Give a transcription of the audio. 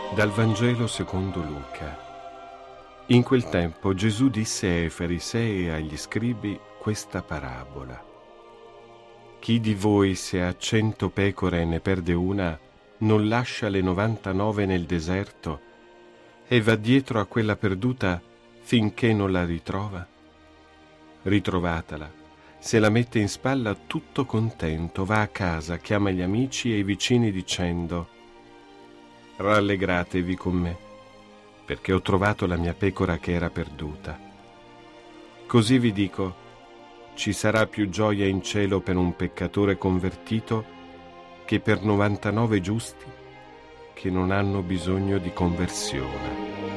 Dal Vangelo secondo Luca. In quel tempo Gesù disse ai farisei e agli scribi questa parabola. Chi di voi, se ha 100 pecore e ne perde una, non lascia le 99 nel deserto e va dietro a quella perduta finché non la ritrova? Ritrovatala, se la mette in spalla tutto contento, va a casa, chiama gli amici e i vicini dicendo: rallegratevi con me, perché ho trovato la mia pecora che era perduta. Così vi dico, ci sarà più gioia in cielo per un peccatore convertito che per 99 giusti che non hanno bisogno di conversione.